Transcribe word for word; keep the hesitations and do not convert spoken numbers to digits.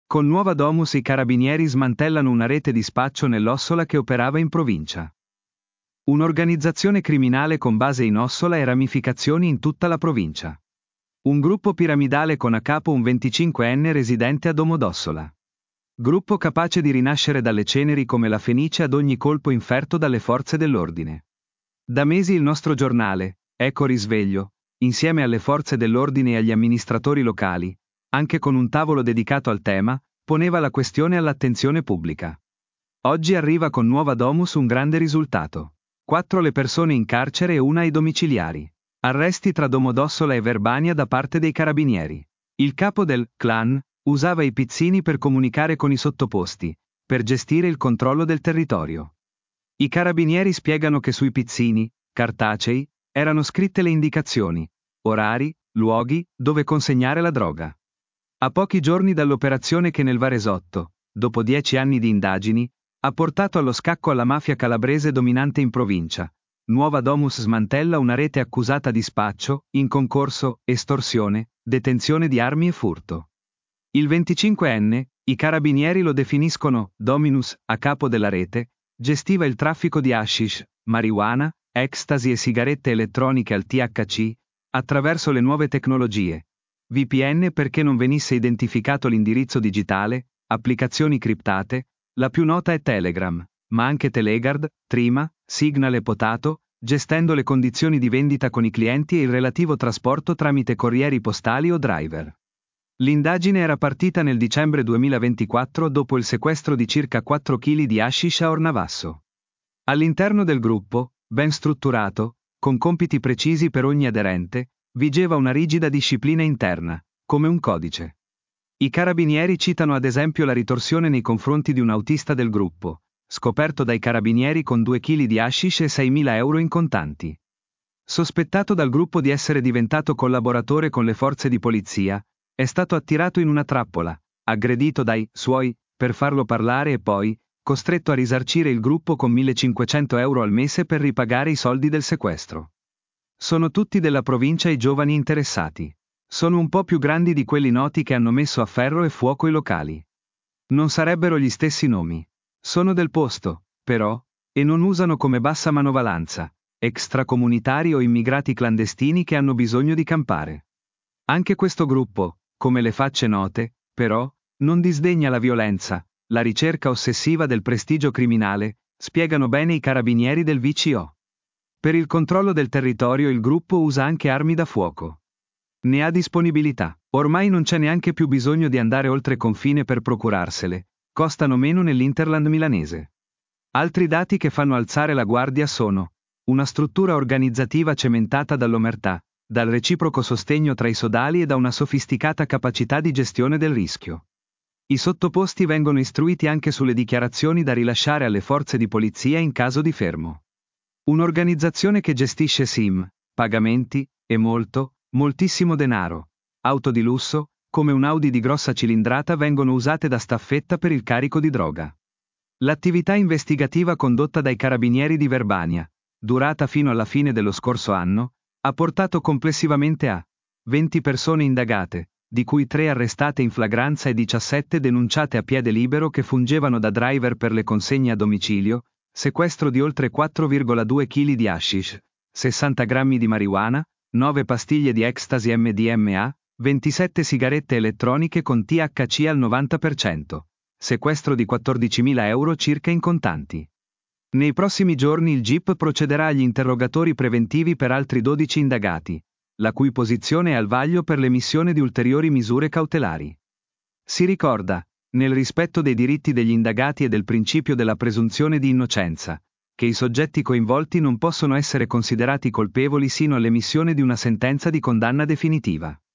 Con Nuova Domus i carabinieri smantellano una rete di spaccio nell'Ossola che operava in provincia. Un'organizzazione criminale con base in Ossola e ramificazioni in tutta la provincia. Un gruppo piramidale con a capo un venticinquenne residente a Domodossola. Gruppo capace di rinascere dalle ceneri come la Fenice ad ogni colpo inferto dalle forze dell'ordine. Da mesi il nostro giornale, Eco Risveglio, insieme alle forze dell'ordine e agli amministratori locali, anche con un tavolo dedicato al tema, poneva la questione all'attenzione pubblica. Oggi arriva con Nuova Domus un grande risultato. Quattro le persone in carcere e una ai domiciliari. Arresti tra Domodossola e Verbania da parte dei carabinieri. Il capo del clan usava i pizzini per comunicare con i sottoposti, per gestire il controllo del territorio. I carabinieri spiegano che sui pizzini, cartacei, erano scritte le indicazioni, orari, luoghi, dove consegnare la droga. A pochi giorni dall'operazione che nel Varesotto, dopo dieci anni di indagini, ha portato allo scacco alla mafia calabrese dominante in provincia, Nuova Domus smantella una rete accusata di spaccio, in concorso, estorsione, detenzione di armi e furto. Il venticinquenne, i carabinieri lo definiscono Dominus, a capo della rete, gestiva il traffico di hashish, marijuana, ecstasy e sigarette elettroniche al T H C, attraverso le nuove tecnologie. V P N perché non venisse identificato l'indirizzo digitale, applicazioni criptate, la più nota è Telegram, ma anche Telegard, Trima, Signal e Potato, gestendo le condizioni di vendita con i clienti e il relativo trasporto tramite corrieri postali o driver. L'indagine era partita nel dicembre duemilaventiquattro dopo il sequestro di circa quattro chili di hashish a Ornavasso. All'interno del gruppo, ben strutturato, con compiti precisi per ogni aderente, vigeva una rigida disciplina interna, come un codice. I carabinieri citano ad esempio la ritorsione nei confronti di un autista del gruppo, scoperto dai carabinieri con due chili di hashish e seimila euro in contanti. Sospettato dal gruppo di essere diventato collaboratore con le forze di polizia, è stato attirato in una trappola, aggredito dai suoi, per farlo parlare e poi, costretto a risarcire il gruppo con millecinquecento euro al mese per ripagare i soldi del sequestro. Sono tutti della provincia i giovani interessati. Sono un po' più grandi di quelli noti che hanno messo a ferro e fuoco i locali. Non sarebbero gli stessi nomi. Sono del posto, però, e non usano come bassa manovalanza, extracomunitari o immigrati clandestini che hanno bisogno di campare. Anche questo gruppo, come le facce note, però, non disdegna la violenza, la ricerca ossessiva del prestigio criminale, spiegano bene i carabinieri del V C O. Per il controllo del territorio il gruppo usa anche armi da fuoco. Ne ha disponibilità. Ormai non c'è neanche più bisogno di andare oltre confine per procurarsele, costano meno nell'Interland milanese. Altri dati che fanno alzare la guardia sono una struttura organizzativa cementata dall'omertà, dal reciproco sostegno tra i sodali e da una sofisticata capacità di gestione del rischio. I sottoposti vengono istruiti anche sulle dichiarazioni da rilasciare alle forze di polizia in caso di fermo. Un'organizzazione che gestisce SIM, pagamenti, e molto, moltissimo denaro. Auto di lusso, come un Audi di grossa cilindrata vengono usate da staffetta per il carico di droga. L'attività investigativa condotta dai carabinieri di Verbania, durata fino alla fine dello scorso anno, ha portato complessivamente a venti persone indagate, di cui tre arrestate in flagranza e diciassette denunciate a piede libero che fungevano da driver per le consegne a domicilio, sequestro di oltre quattro virgola due chili di hashish, sessanta grammi di marijuana, nove pastiglie di ecstasy M D M A, ventisette sigarette elettroniche con T H C al novanta per cento, sequestro di quattordicimila euro circa in contanti. Nei prossimi giorni il G I P procederà agli interrogatori preventivi per altri dodici indagati, la cui posizione è al vaglio per l'emissione di ulteriori misure cautelari. Si ricorda, nel rispetto dei diritti degli indagati e del principio della presunzione di innocenza, che i soggetti coinvolti non possono essere considerati colpevoli sino all'emissione di una sentenza di condanna definitiva.